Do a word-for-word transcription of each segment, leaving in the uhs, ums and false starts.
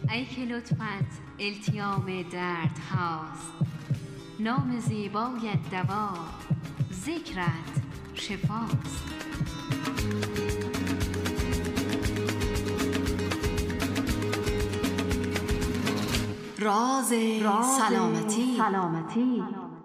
ای که لطفت التیام درد هاست، نام زیبایت دوا، ذکرت شفاست. راز سلامتی, سلامتی.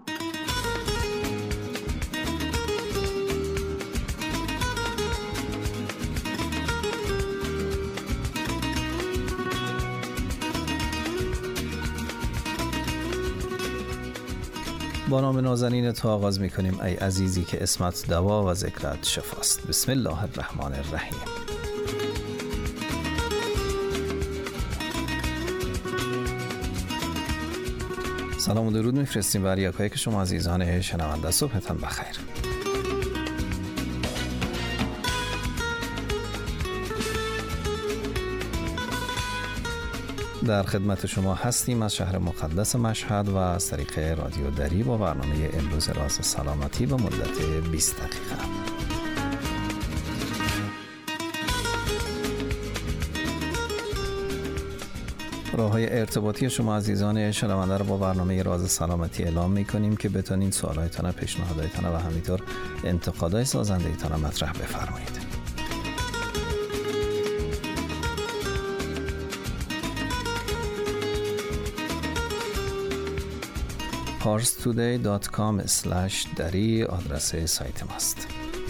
با نام نازنین تو آغاز می کنیم ای عزیزی که اسمت دوا و ذکرت شفاست. بسم الله الرحمن الرحیم. سلام و درود میفرستیم بر یکایی که شما عزیزان شنونده. صبحتان بخیر. در خدمت شما هستیم از شهر مقدس مشهد و از طریق رادیو دری با برنامه امروز راز سلامتی به مدت بیست دقیقه. راه‌های ارتباطی شما عزیزان شنونده رو با برنامه راز سلامتی اعلام می‌کنیم که بتونین سوالایتان، پیشنهاداتتان و همینطور انتقادات سازنده‌تان مطرح بفرمایید. پارس تودی دات کام اسلش دری آدرس سایت ماست.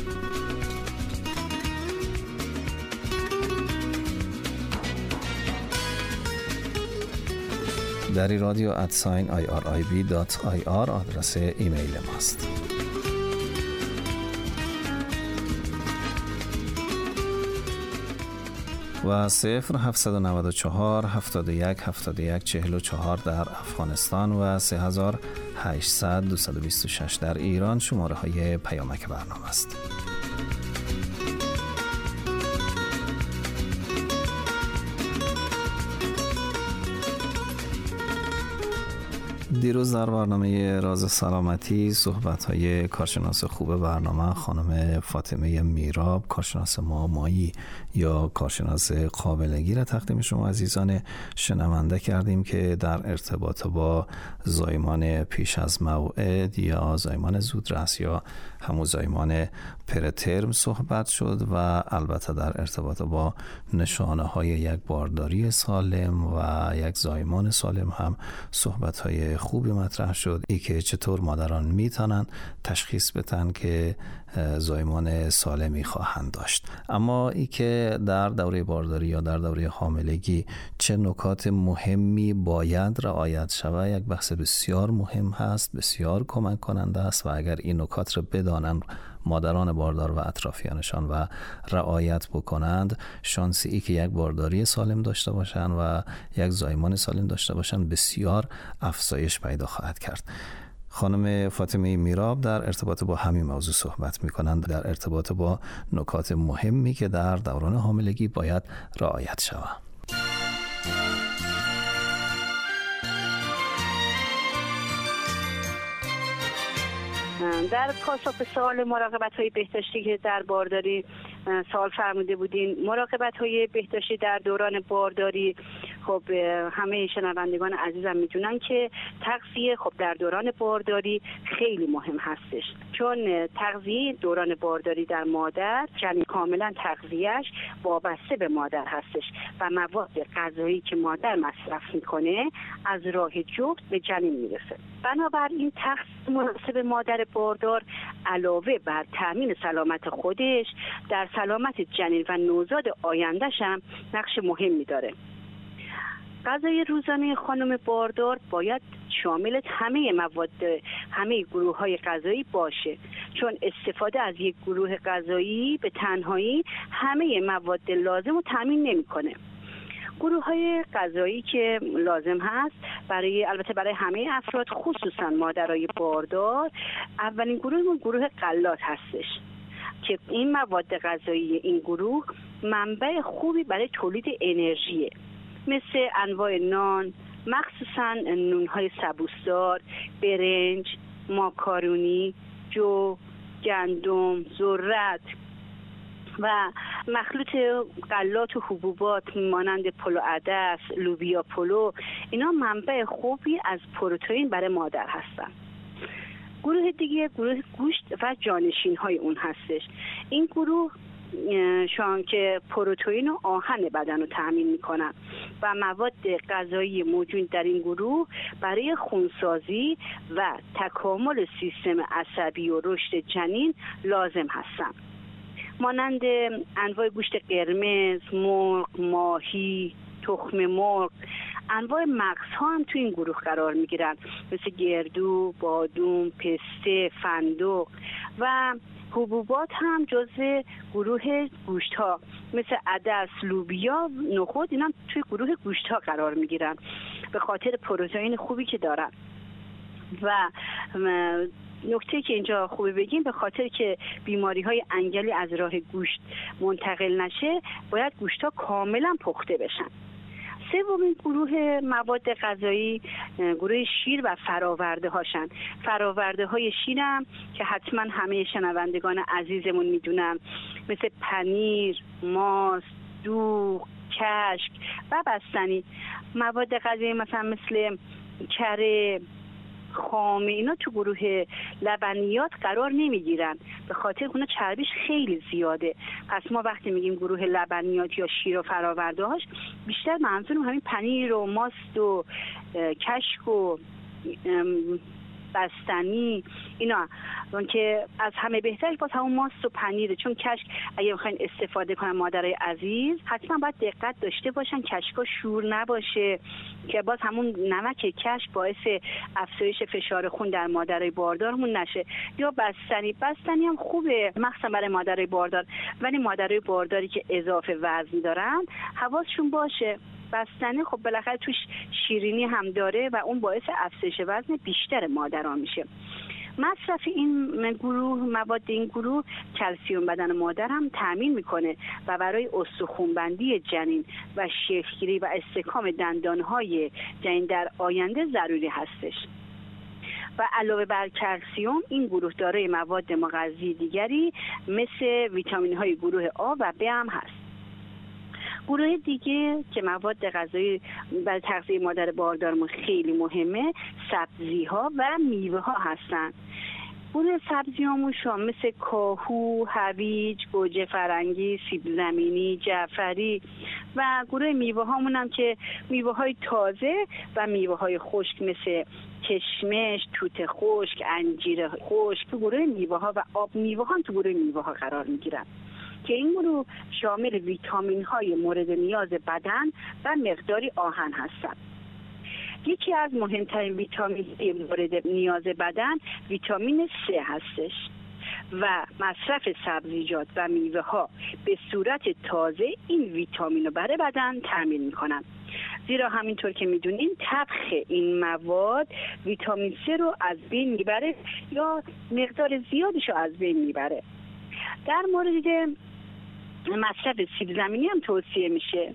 دری رادیو ادساین آی آر آی بی دات آی آر آدرس ایمیل ماست. و صفر هفتصد و نود و چهار هفتاد و یک هفتاد و یک چهل و چهار در افغانستان و سه هزار و هشتصد دویست و بیست و شش در ایران شماره های پیامک برنامه است. دیروز در برنامه راز سلامتی صحبت‌های کارشناس خوب برنامه خانم فاطمه میراب، کارشناس معمایی یا کارشناس قابلگی را تقدیم شما عزیزان شنونده کردیم که در ارتباط با زایمان پیش از موعد یا زایمان زودرس یا همون زایمان پرترم صحبت شد و البته در ارتباط با نشانه‌های یک بارداری سالم و یک زایمان سالم هم صحبت‌های خوبی مطرح شد. ای که چطور مادران میتونن تشخیص بدن که زایمان سالمی خواهند داشت. اما ای که در دوره بارداری یا در دوره حاملگی چه نکات مهمی باید رعایت شود یک بحث بسیار مهم هست، بسیار کمک کننده است و اگر این نکات را بدانن مادران باردار و اطرافیانشان و رعایت بکنند، شانسی ای که یک بارداری سالم داشته باشند و یک زایمان سالم داشته باشند بسیار افزایش پیدا خواهد کرد. خانم فاطمه میراب در ارتباط با همین موضوع صحبت می‌کنند، در ارتباط با نکات مهمی که در دوران حاملگی باید رعایت شود. در پاسخ به سوال مراقبت‌های بهداشتی که در بارداری سوال فرموده بودین، مراقبت‌های بهداشتی در دوران بارداری خب همه شنوندگان عزیزم میدونن که تغذیه خب در دوران بارداری خیلی مهم هستش، چون تغذیه دوران بارداری در مادر یعنی کاملا تغذیهش وابسته به مادر هستش و مواد غذایی که مادر مصرف میکنه از راه جفت به جنین میرسه. بنابراین تغذیه مناسب مادر باردار علاوه بر تامین سلامت خودش در سلامت جنین و نوزاد آینده‌ش هم نقش مهمی داره. غذای روزانه خانم باردار باید شامل همه مواد همه گروه‌های غذایی باشه، چون استفاده از یک گروه غذایی به تنهایی همه مواد لازم رو تامین نمی‌کنه. گروه‌های غذایی که لازم هست برای البته برای همه افراد خصوصا مادرای باردار، اولین گروه گروه غلات هستش که این مواد غذایی این گروه منبع خوبی برای تولید انرژیه، مثل انواع نان، مخصوصا نون‌های سبوسدار، برنج، ماکارونی، جو، گندم، ذرت، و مخلوط غلات و حبوبات مانند پلو عدس، لوبیا پلو، اینا منبع خوبی از پروتئین برای مادر هستن. گروه دیگه گروه گوشت و جانشین های اون هستش. این گروه شان که پروتئین و آهن بدن رو تامین میکنن و مواد غذایی موجود در این گروه برای خونسازی و تکامل سیستم عصبی و رشد جنین لازم هستن. مانند انواع گوشت قرمز، مرغ، ماهی، تخم مرغ، انواع مغزها هم تو این گروه قرار میگیرن، مثل گردو، بادوم، پسته، فندق و حبوبات هم جزء گروه گوشت ها مثل عدس، لوبیا، نخود، اینا هم توی گروه گوشت ها قرار میگیرن به خاطر پروتئین خوبی که دارن. و نکته که اینجا خوبه بگیم، به خاطر که بیماری های انگلی از راه گوشت منتقل نشه باید گوشت ها کاملا پخته بشن. سومین گروه مواد غذایی گروه شیر و فراورده هاشن. فراورده های شیر هم که حتما همه شنوندگان عزیزمون میدونن، مثل پنیر، ماست، دوغ، کشک و بستنی. مواد غذایی مثلا مثل کره، خامه، اینا تو گروه لبنیات قرار نمیگیرن به خاطر اونها چربیش خیلی زیاده. پس ما وقتی میگیم گروه لبنیات یا شیر و فراورده هاش، بیشتر منظورم همین پنیر و ماست و کشک و بستنی اینا، اون که از همه بهتر باز همون ماست و پنیره. چون کشک اگه بخواین استفاده کنن مادرای عزیز، حتما باید دقت داشته باشن کشکا شور نباشه، که باز همون نمک کشک باعث افزایش فشار خون در مادرای باردارمون نشه. یا بستنی، بستنی هم خوبه مخصوصا برای مادرای باردار، ولی مادرای بارداری که اضافه وزن دارن حواسشون باشه. بستنی خب بالاخره توش شیرینی هم داره و اون باعث افزایش وزن بیشتر مادران میشه. مصرف این گروه مواد این گروه کلسیم بدن مادر هم تامین میکنه و برای استخوان‌بندی جنین و شکل‌گیری و استحکام دندانهای جنین در آینده ضروری هستش. و علاوه بر کلسیم این گروه دارای مواد مغذی دیگری مثل ویتامین های گروه آ و ب هم هست. گروه دیگه که مواد غذایی برای تغذیه مادر باردارمون خیلی مهمه، سبزی ها و میوه ها هستن. گروه سبزی هامون شامل مثل کاهو، هویج، گوجه فرنگی، سیب زمینی، جعفری و گروه میوه هامون هم که میوه های تازه و میوه های خشک مثل کشمش، توت خشک، انجیر خشک تو گروه میوه ها و آب میوه ها هم تو گروه میوه ها قرار میگیرن که این گروه شامل ویتامین های مورد نیاز بدن و مقداری آهن هستند. یکی از مهمترین ویتامین های مورد نیاز بدن ویتامین C هستش و مصرف سبزیجات و میوه ها به صورت تازه این ویتامین رو برای بدن تامین میکنن. زیرا همینطور که میدونین طبخ این مواد ویتامین C رو از بین میبره یا مقدار زیادش رو از بین میبره. در مورد مصرف سیب زمینی هم توصیه میشه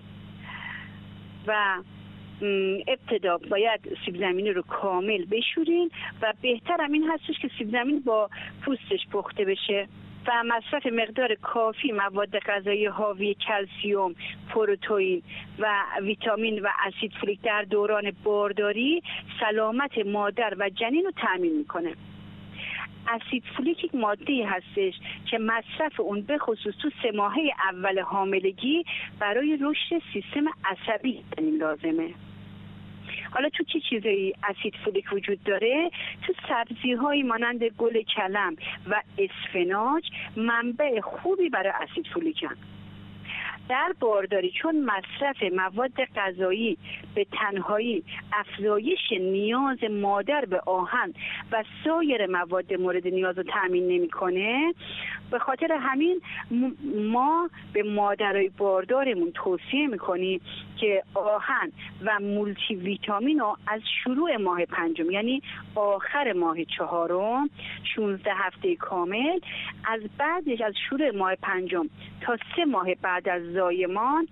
و ابتدا باید سیب زمینی رو کامل بشورین و بهتر هم این هستش که سیب زمینی با پوستش پخته بشه و مصرف مقدار کافی مواد غذایی حاوی کلسیم، پروتئین و ویتامین و اسید فولیک در دوران بارداری سلامت مادر و جنین رو تضمین میکنه. اسید فولیک یک ماده‌ای هستش که مصرف اون به خصوص تو سه ماهه اول حاملگی برای رشد سیستم عصبی لازمه. حالا تو چه چیزایی اسید فولیک وجود داره؟ تو سبزی‌هایی مانند گل کلم و اسفناج منبع خوبی برای اسید فولیک هستند. در بارداری چون مصرف مواد غذایی به تنهایی افزایش نیاز مادر به آهن و سایر مواد مورد نیاز رو تأمین نمی‌کنه، به خاطر همین ما به مادرای باردارمون توصیه می‌کنیم که آهن و مولتی ویتامین رو از شروع ماه پنجم، یعنی آخر ماه چهارم، شانزده هفته کامل، از بعدش از شروع ماه پنجم تا سه ماه بعد از زایمان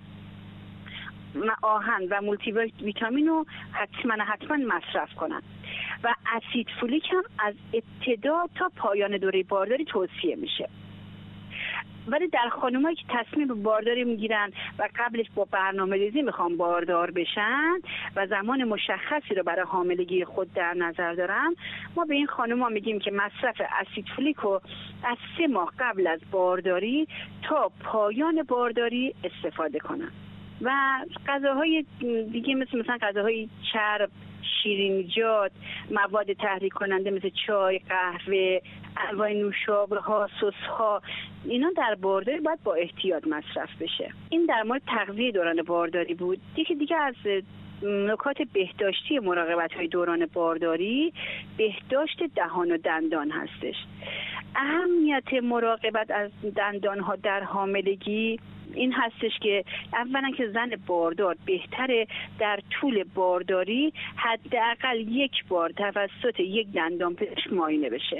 آهن و مولتی ویتامین رو حتما حتما مصرف کنن و اسید فولیک هم از ابتدا تا پایان دوره بارداری توصیه میشه. ولی در خانمایی که تصمیم به بارداری میگیرن و قبلش با برنامه ریزی میخوان باردار بشن و زمان مشخصی رو برای حاملگی خود در نظر دارن، ما به این خانم‌ها میگیم که مصرف اسید فولیک رو از سه ماه قبل از بارداری تا پایان بارداری استفاده کنن. و غذاهای دیگه مثل مثلا غذاهای چرب، شیرینیجات، مواد تحریک کننده مثل چای، قهوه، انواع نوشابه ها، سس ها، اینا در بارداری باید با احتیاط مصرف بشه. این در مورد تغذیه دوران بارداری بود. دیگه دیگه از نکات بهداشتی مراقبت های دوران بارداری، بهداشت دهان و دندان هستش. اهمیت مراقبت از دندان ها در حاملگی این هستش که اولا که زن باردار بهتره در طول بارداری حداقل یک بار توسط یک دندان پزشک معاینه بشه.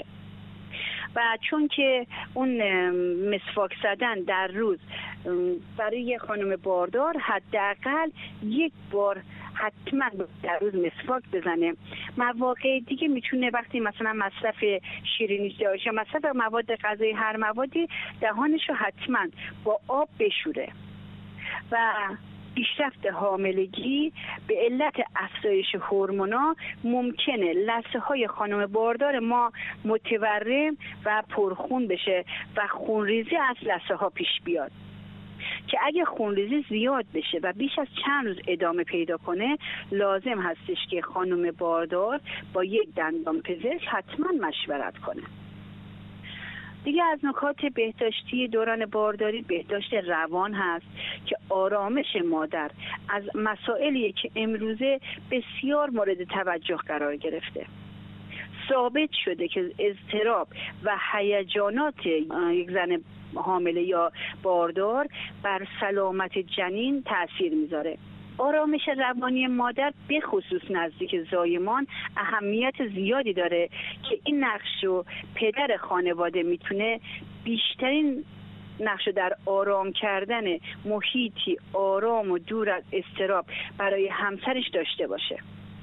و چون که اون مسواک زدن در روز برای یه خانم باردار حداقل یک بار حتما در روز مسواک بزنه. مواقع دیگه میتونه وقتی مثلا مصرف شیرینی داشته یا مصرف مواد غذایی هر موادی دهانشو حتما با آب بشوره. و پیشرفت حاملگی به علت افزایش هورمونا ممکنه لثه های خانم باردار ما متورم و پرخون بشه و خونریزی از لثه ها پیش بیاد که اگه خونریزی زیاد بشه و بیش از چند روز ادامه پیدا کنه لازم هستش که خانم باردار با یک دندان پزشک حتما مشورت کنه. دیگه از نکات بهداشتی دوران بارداری بهداشت روان هست که آرامش مادر از مسائلیه که امروزه بسیار مورد توجه قرار گرفته. ثابت شده که اضطراب و هیجانات یک زن حامله یا باردار بر سلامت جنین تأثیر میذاره. آرامش روانی مادر به خصوص نزدیک زایمان اهمیت زیادی داره که این نقش رو پدر خانواده میتونه بیشترین نقش در آرام کردن محیطی آرام و دور از اضطراب برای همسرش داشته باشه.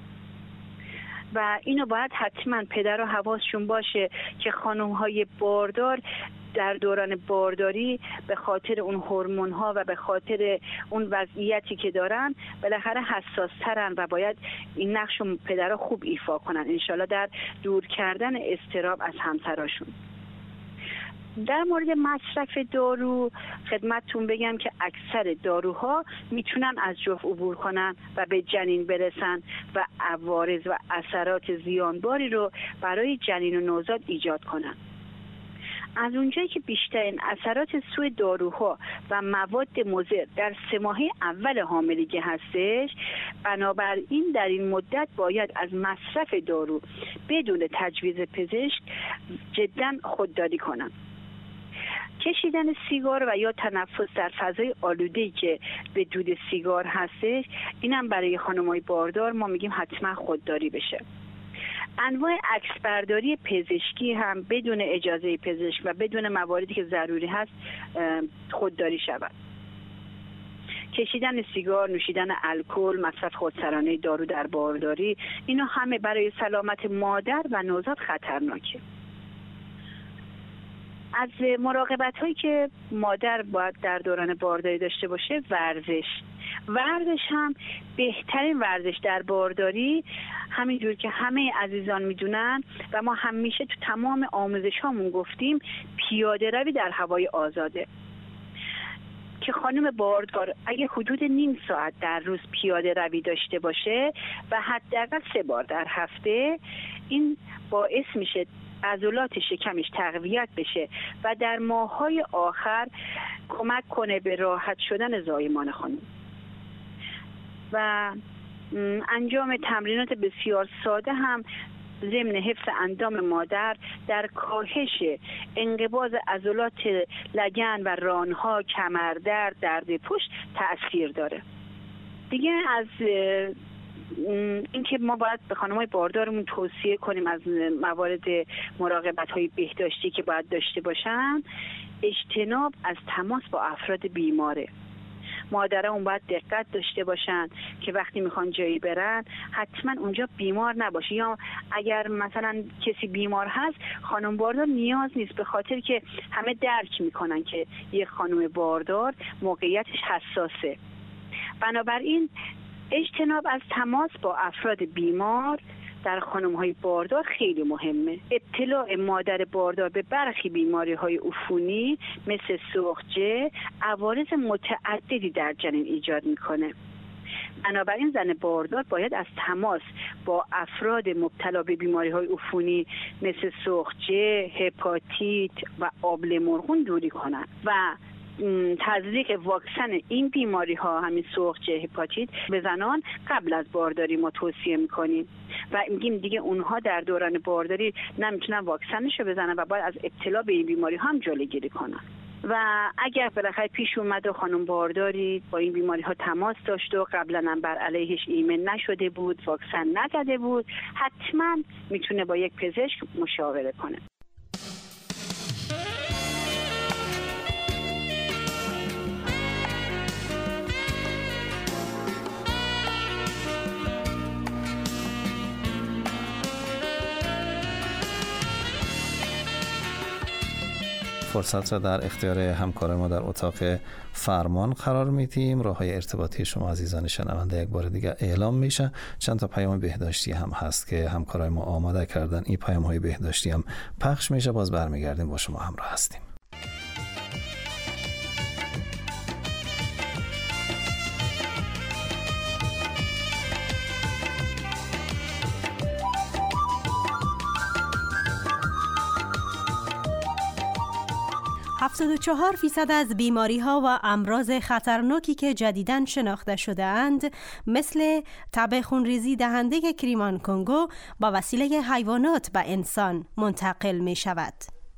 و اینو باید حتما پدر و حواسشون باشه که خانم‌های باردار در دوران بارداری به خاطر اون هورمون ها و به خاطر اون وضعیتی که دارن بالاخره حساس ترن و باید این نقش رو پدرها خوب ایفا کنن انشالله در دور کردن اضطراب از همسراشون. در مورد مصرف دارو خدمتتون بگم که اکثر داروها میتونن از جفت عبور کنن و به جنین برسن و عوارض و اثرات زیانباری رو برای جنین و نوزاد ایجاد کنن. از اونجایی که بیشترین اثرات سوء داروها و مواد مضر در سه ماهه اول حاملگی هستش، بنابراین در این مدت باید از مصرف دارو بدون تجویز پزشک جدا خودداری کنن. کشیدن سیگار و یا تنفس در فضای آلوده‌ای که به دود سیگار هستش، اینم برای خانم‌های باردار ما میگیم حتما خودداری بشه. انواع عکس برداری پزشکی هم بدون اجازه پزشک و بدون مواردی که ضروری هست خودداری شود. کشیدن سیگار، نوشیدن الکل، مصرف خودسرانه دارو در بارداری، اینا همه برای سلامت مادر و نوزاد خطرناکه. از مراقبت هایی که مادر باید در دوران بارداری داشته باشه، ورزش ورزش هم بهترین ورزش در بارداری، همینجور که همه عزیزان میدونن و ما همیشه تو تمام آموزش هامون گفتیم، پیاده روی در هوای آزاده که خانم باردار اگه حدود نیم ساعت در روز پیاده روی داشته باشه و حداقل سه بار در هفته، این باعث میشه عضلات شکمش تقویت بشه و در ماه‌های آخر کمک کنه به راحت شدن زایمان خانم. و انجام تمرینات بسیار ساده هم ضمن حفظ اندام مادر در کاهش انقباض عضلات لگن و رانها، کمردرد، درد پشت تأثیر داره. دیگه از اینکه ما باید به خانم‌های باردارمون توصیه کنیم از موارد مراقبت‌های بهداشتی که باید داشته باشن، اجتناب از تماس با افراد بیماره. مادران باید دقت داشته باشن که وقتی میخوان جایی برن حتما اونجا بیمار نباشه، یا اگر مثلا کسی بیمار هست خانم باردار نیاز نیست، به خاطر که همه درک میکنن که یک خانم باردار موقعیتش حساسه. بنابراین اجتناب از تماس با افراد بیمار در خانم‌های باردار خیلی مهمه. ابتلاع مادر باردار به برخی بیماری‌های عفونی مثل سوخت‌جه عوارض متعددی در جنین ایجاد میکنه. بنابراین زن باردار باید از تماس با افراد مبتلا به بیماری‌های عفونی مثل سوخت‌جه، هپاتیت و آبله مرغون دوری کنند و تزریق واکسن این بیماری ها، همین سوخت‌جه، هپاتیت به زنان قبل از بارداری ما توصیه میکنیم و میگیم دیگه اونها در دوران بارداری نمیتونن واکسنش رو بزنن و باید از ابتلا به این بیماری ها هم جلوگیری کنن. و اگر بالاخره پیش اومد و خانم بارداری با این بیماری ها تماس داشت و قبلا هم بر علیهش ایمن نشده بود، واکسن نزده بود، حتما میتونه با یک پزشک مشاوره کنه. فرصت را در اختیار همکار ما در اتاق فرمان قرار میدیم. راه‌های ارتباطی شما عزیزان شنونده یک بار دیگه اعلام میشه. چند تا پیام بهداشتی هم هست که همکارای ما آماده کردن. این پیام‌های بهداشتی هم پخش میشه. باز برمیگردیم با شما همراه هستیم. هفتاد و چهار درصد از بیماری‌ها و امراض خطرناکی که جدیداً شناخته شده‌اند مثل تب خونریزی دهنده کریمان کنگو با وسیله حیوانات به انسان منتقل می‌شود.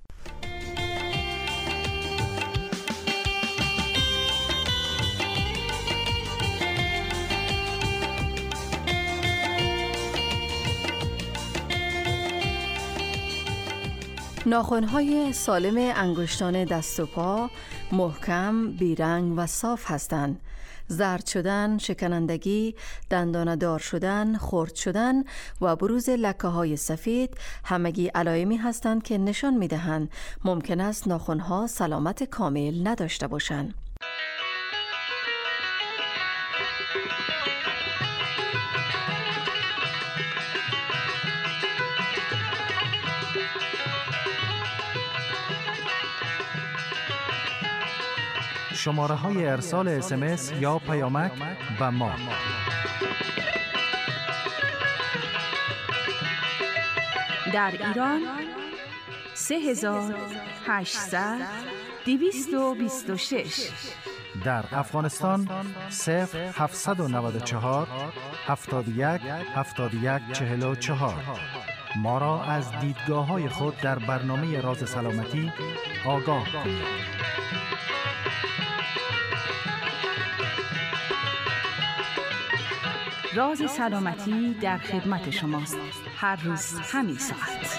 ناخن‌های سالم انگشتان دست و پا محکم، بیرنگ و صاف هستند. زرد شدن، شکنندگی، دندانه دار شدن، خرد شدن و بروز لکه‌های سفید همگی علائمی هستند که نشان می‌دهند ممکن است ناخن‌ها سلامت کامل نداشته باشند. شماره های ارسال اس ام اس یا پیامک به ما: در ایران سه هزار و هشتصد دویست و بیست و شش، در افغانستان صفر هفتصد و نود و چهار هفتاد و یک هفتاد و یک چهل و چهار. ما را از دیدگاه های خود در برنامه راز سلامتی آگاه کنید. راز سلامتی در خدمت شماست، هر روز همین ساعت.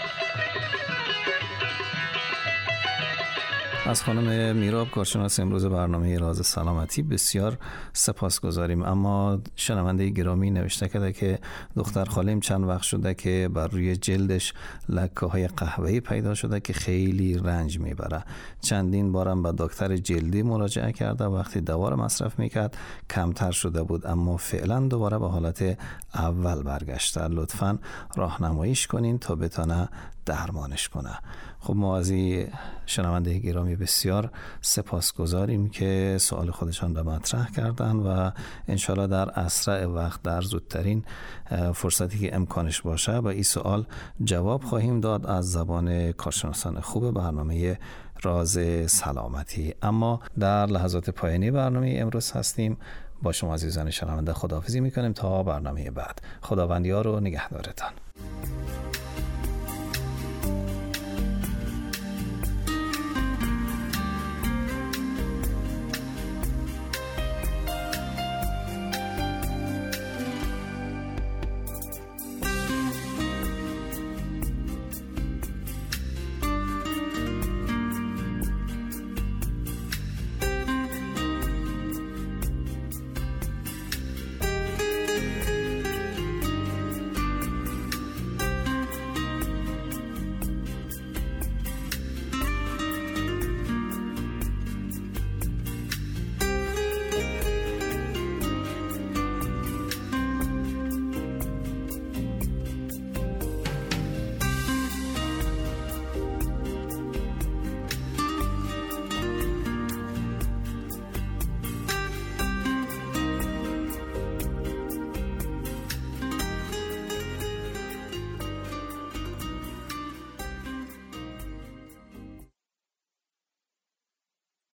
از خانم میراب کارشناس امروز برنامه راز سلامتی بسیار سپاسگزاریم. اما شنونده گرامی نوشته کرده که دختر خالیم چند وقت شده که بر روی جلدش لکه های قهوه‌ای پیدا شده که خیلی رنج میبره. چندین بارم به دکتر جلدی مراجعه کرده، وقتی دوا رو مصرف میکرد کمتر شده بود، اما فعلا دوباره به حالت اول برگشته. لطفاً راهنماییش کنین تا بتونه درمانش کنه. خب ما از این شنونده گرامی بسیار سپاسگزاریم که سوال خودشان را مطرح کردن و انشالله در اسرع وقت، در زودترین فرصتی که امکانش باشه به این سوال جواب خواهیم داد از زبان کارشناسان خوب برنامه راز سلامتی. اما در لحظات پایانی برنامه امروز هستیم. با شما عزیزان شنونده خداحافظی میکنیم تا برنامه بعد. خداوند یار و نگهدارتان.